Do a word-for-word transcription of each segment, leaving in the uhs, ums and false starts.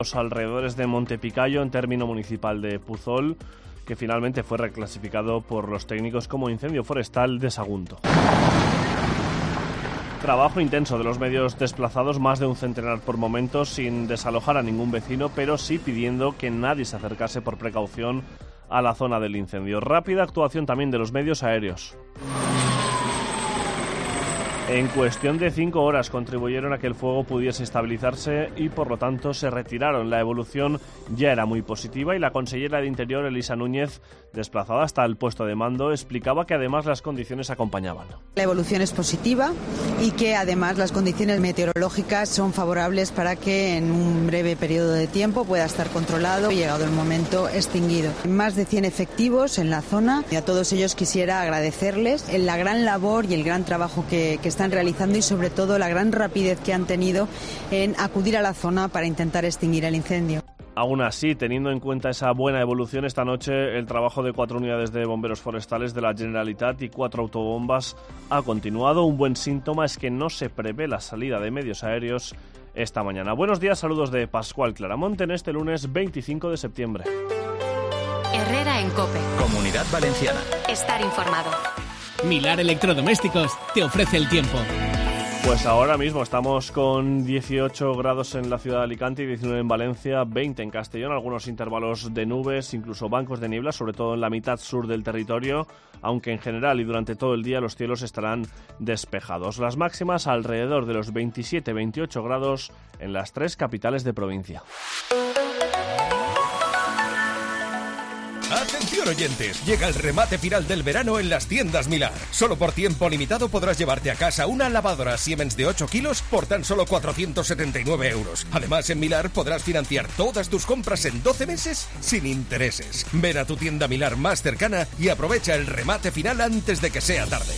Los alrededores de Montepicayo, en término municipal de Puzol, que finalmente fue reclasificado por los técnicos como incendio forestal de Sagunto. Trabajo intenso de los medios desplazados, más de un centenar por momentos, sin desalojar a ningún vecino, pero sí pidiendo que nadie se acercase por precaución a la zona del incendio. Rápida actuación también de los medios aéreos. En cuestión de cinco horas contribuyeron a que el fuego pudiese estabilizarse y por lo tanto se retiraron. La evolución ya era muy positiva y la consellera de Interior, Elisa Núñez, desplazada hasta el puesto de mando, explicaba que además las condiciones acompañaban. La evolución es positiva y que además las condiciones meteorológicas son favorables para que en un breve periodo de tiempo pueda estar controlado y, llegado el momento, extinguido. Más de cien efectivos en la zona y a todos ellos quisiera agradecerles la gran labor y el gran trabajo que, que están realizando y sobre todo la gran rapidez que han tenido en acudir a la zona para intentar extinguir el incendio. Aún así, teniendo en cuenta esa buena evolución, esta noche el trabajo de cuatro unidades de bomberos forestales de la Generalitat y cuatro autobombas ha continuado. Un buen síntoma es que no se prevé la salida de medios aéreos esta mañana. Buenos días, saludos de Pascual Claramonte en este lunes veinticinco de septiembre. Herrera en COPE. Comunidad Valenciana. Estar informado. Milar Electrodomésticos te ofrece el tiempo. Pues ahora mismo estamos con dieciocho grados en la ciudad de Alicante y diecinueve en Valencia, veinte en Castellón, algunos intervalos de nubes, incluso bancos de niebla, sobre todo en la mitad sur del territorio, aunque en general y durante todo el día los cielos estarán despejados. Las máximas alrededor de los veintisiete a veintiocho grados en las tres capitales de provincia. Atención oyentes, llega el remate final del verano en las tiendas Milar. Solo por tiempo limitado podrás llevarte a casa una lavadora Siemens de ocho kilos por tan solo cuatrocientos setenta y nueve euros. Además, en Milar podrás financiar todas tus compras en doce meses sin intereses. Ven a tu tienda Milar más cercana y aprovecha el remate final antes de que sea tarde.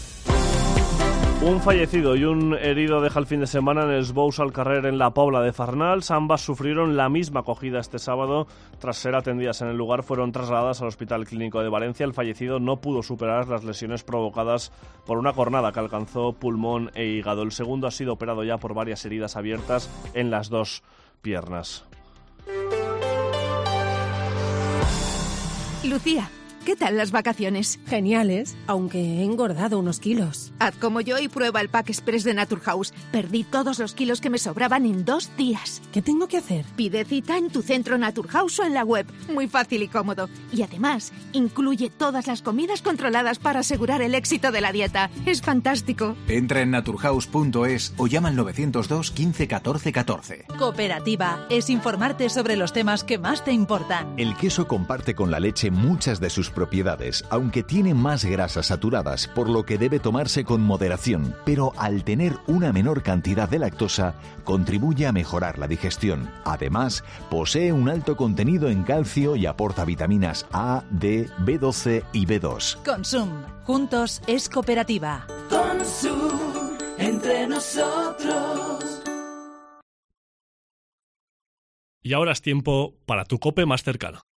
Un fallecido y un herido deja el fin de semana en el Bous al Carrer en la Pobla de Farnals. Ambas sufrieron la misma acogida este sábado. Tras ser atendidas en el lugar, fueron trasladadas al Hospital Clínico de Valencia. El fallecido no pudo superar las lesiones provocadas por una cornada que alcanzó pulmón e hígado. El segundo ha sido operado ya por varias heridas abiertas en las dos piernas. Lucía, ¿qué tal las vacaciones? Geniales, aunque he engordado unos kilos. Haz como yo y prueba el Pack Express de Naturhaus. Perdí todos los kilos que me sobraban en dos días. ¿Qué tengo que hacer? Pide cita en tu centro Naturhaus o en la web. Muy fácil y cómodo. Y además, incluye todas las comidas controladas para asegurar el éxito de la dieta. Es fantástico. Entra en naturhaus punto es o llama al novecientos dos quince catorce catorce. Cooperativa es informarte sobre los temas que más te importan. El queso comparte con la leche muchas de sus propiedades, aunque tiene más grasas saturadas, por lo que debe tomarse con moderación, pero al tener una menor cantidad de lactosa, contribuye a mejorar la digestión. Además, posee un alto contenido en calcio y aporta vitaminas A, D, B doce y B dos. Consum. Juntos es cooperativa. Consum. Entre nosotros. Y ahora es tiempo para tu COPE más cercano.